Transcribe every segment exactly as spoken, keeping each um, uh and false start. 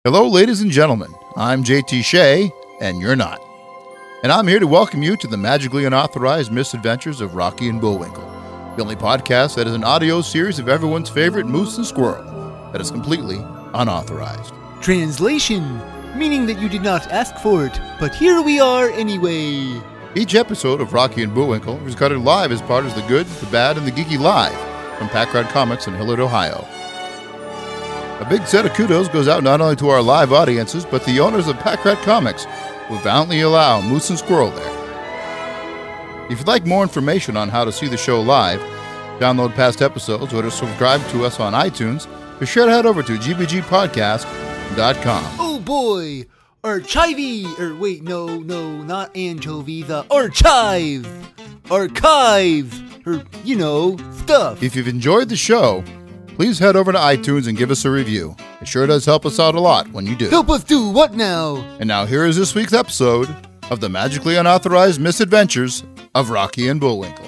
Hello, ladies and gentlemen. I'm J T Shea, and you're not. And I'm here to welcome you to the magically unauthorized misadventures of Rocky and Bullwinkle, the only podcast that is an audio series of everyone's favorite moose and squirrel that is completely unauthorized. Translation, meaning that you did not ask for it, but here we are anyway. Each episode of Rocky and Bullwinkle is recorded live as part of the Good, the Bad, and the Geeky Live from Pack Rat Comics in Hilliard, Ohio. A big set of kudos goes out not only to our live audiences, but the owners of Pack Rat Comics, who valiantly allow Moose and Squirrel there. If you'd like more information on how to see the show live, download past episodes, or to subscribe to us on iTunes, be sure to head over to g b g podcast dot com. Oh boy! Archivy! Or wait, no, no, not anchovy, the archive! Archive! Or, you know, stuff. If you've enjoyed the show, please head over to iTunes and give us a review. It sure does help us out a lot when you do. Help us do what now? And now here is this week's episode of the magically unauthorized misadventures of Rocky and Bullwinkle.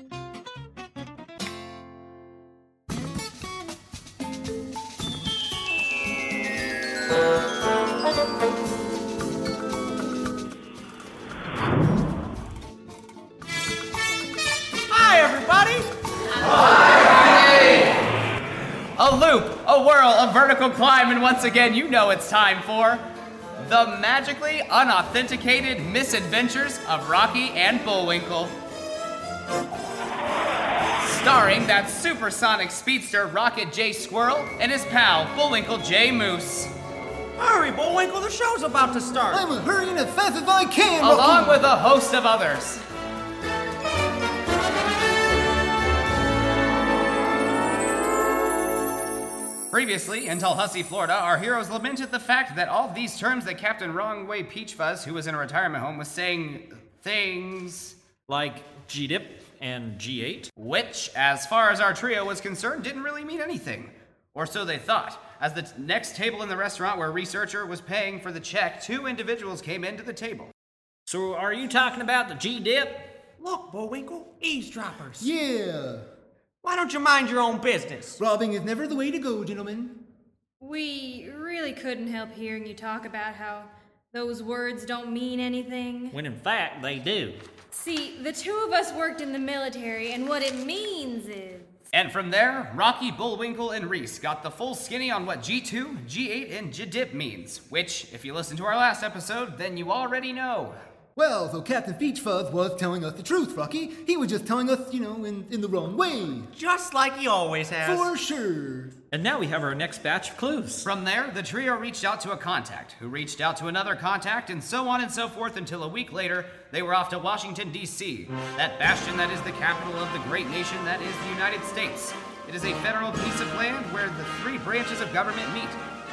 Hi, everybody! Hi! A loop, a whirl, a vertical climb, and once again, you know it's time for the magically unauthenticated misadventures of Rocky and Bullwinkle. Starring that supersonic speedster Rocket J Squirrel and his pal Bullwinkle J Moose. Hurry, Bullwinkle, the show's about to start. I'm hurrying as fast as I can, Along Rocky. with a host of others. Previously, in Tallahassee, Florida, our heroes lamented the fact that all these terms that Captain Wrongway Peachfuzz, who was in a retirement home, was saying things Like G-Dip and G eight. which, as far as our trio was concerned, didn't really mean anything. Or so they thought. As the t- next table in the restaurant where a researcher was paying for the check, two individuals came into the table. So are you talking about the G-Dip? Look, Bullwinkle, eavesdroppers. Yeah. Why don't you mind your own business? Robbing is never the way to go, gentlemen. We really couldn't help hearing you talk about how those words don't mean anything. When in fact they do. See, the two of us worked in the military, and what it means is... And from there, Rocky, Bullwinkle, and Reese got the full skinny on what G two, G eight, and G-Dip means, which, if you listened to our last episode, then you already know. Well, so Captain Peachfuzz was telling us the truth, Rocky. He was just telling us, you know, in, in the wrong way. Just like he always has. For sure. And now we have our next batch of clues. From there, the trio reached out to a contact, who reached out to another contact, and so on and so forth until a week later, they were off to Washington, D C, that bastion that is the capital of the great nation that is the United States. It is a federal piece of land where the three branches of government meet.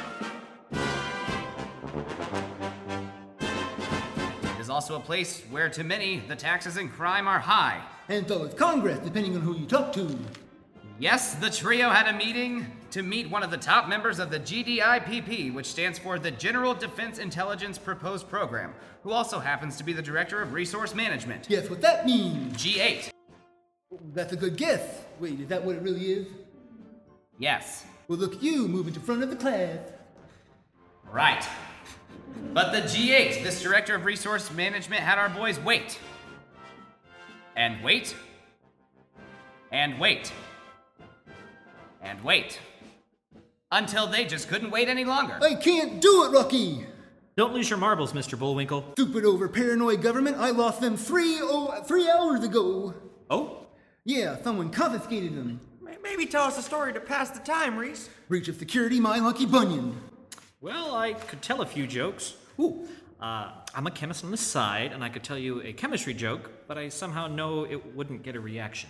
It is also a place where, to many, the taxes and crime are high. And so is Congress, depending on who you talk to. Yes, the trio had a meeting to meet one of the top members of the G D I P P, which stands for the General Defense Intelligence Proposed Program, who also happens to be the Director of Resource Management. Guess what that means? G eight. That's a good guess. Wait, is that what it really is? Yes. Well, look at you, moving to front of the class. Right. But the G eight, this Director of Resource Management, had our boys wait. And wait. And wait. And wait. Until they just couldn't wait any longer. I can't do it, Rocky! Don't lose your marbles, Mister Bullwinkle. Stupid over paranoid government, I lost them three, oh, three hours ago. Oh? Yeah, someone confiscated them. May- Maybe tell us a story to pass the time, Reese. Breach of security, my lucky bunion. Well, I could tell a few jokes. Ooh. Uh, I'm a chemist on the side, and I could tell you a chemistry joke, but I somehow know it wouldn't get a reaction.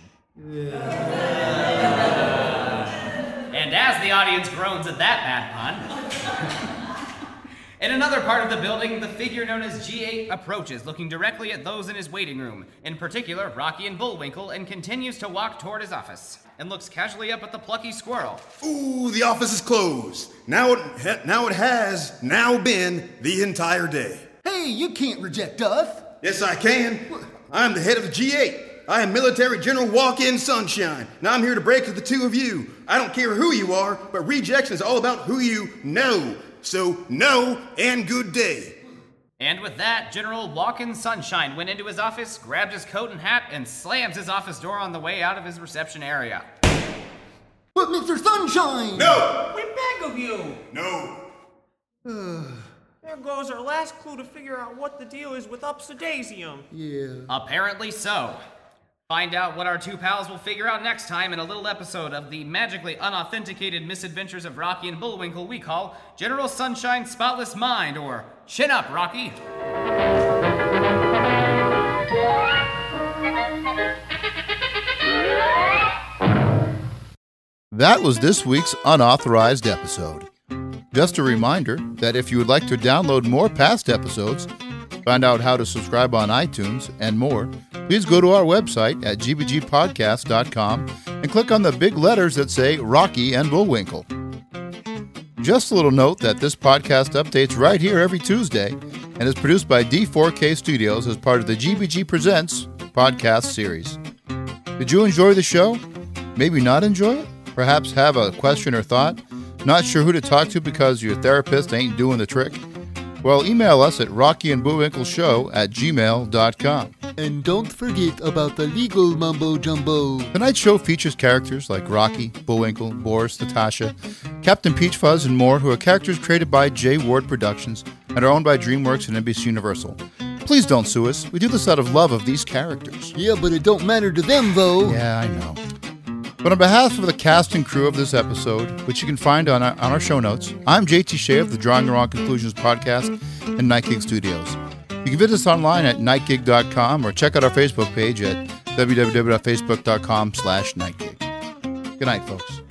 And as the audience groans at that bad pun, in another part of the building, the figure known as G eight approaches, looking directly at those in his waiting room, in particular Rocky and Bullwinkle, and continues to walk toward his office, and looks casually up at the plucky squirrel. Ooh, the office is closed. Now it, ha- now it has now been the entire day. Hey, you can't reject us. Yes, I can. I'm the head of the G eight. I am Military General Walk-In Sunshine, and I'm here to break with the two of you. I don't care who you are, but rejection is all about who you know. So, no and good day. And with that, General Walkin' Sunshine went into his office, grabbed his coat and hat, and slams his office door on the way out of his reception area. But Mister Sunshine! No! We beg of you. No. There goes our last clue to figure out what the deal is with Upsidasium. Yeah. Apparently so. Find out what our two pals will figure out next time in a little episode of the magically unauthenticated misadventures of Rocky and Bullwinkle we call General Sunshine's Spotless Mind, or Chin Up, Rocky. That was this week's unauthorized episode. Just a reminder that if you would like to download more past episodes, find out how to subscribe on iTunes, and more, please go to our website at g b g podcast dot com and click on the big letters that say Rocky and Bullwinkle. Just a little note that this podcast updates right here every Tuesday and is produced by D four K Studios as part of the G B G Presents podcast series. Did you enjoy the show? Maybe not enjoy it? Perhaps have a question or thought? Not sure who to talk to because your therapist ain't doing the trick? Well, email us at rocky and bullwinkle show at gmail dot com. And don't forget about the legal mumbo-jumbo. Tonight's show features characters like Rocky, Bullwinkle, Boris, Natasha, Captain Peach Fuzz, and more, who are characters created by J. Ward Productions and are owned by DreamWorks and N B C Universal. Please don't sue us. We do this out of love of these characters. Yeah, but it don't matter to them, though. Yeah, I know. But on behalf of the cast and crew of this episode, which you can find on our, on our show notes, I'm J T Shea of the Drawing the Wrong Conclusions podcast and Night Gig Studios. You can visit us online at night gig dot com or check out our Facebook page at w w w dot facebook dot com slash night gig. Good night, folks.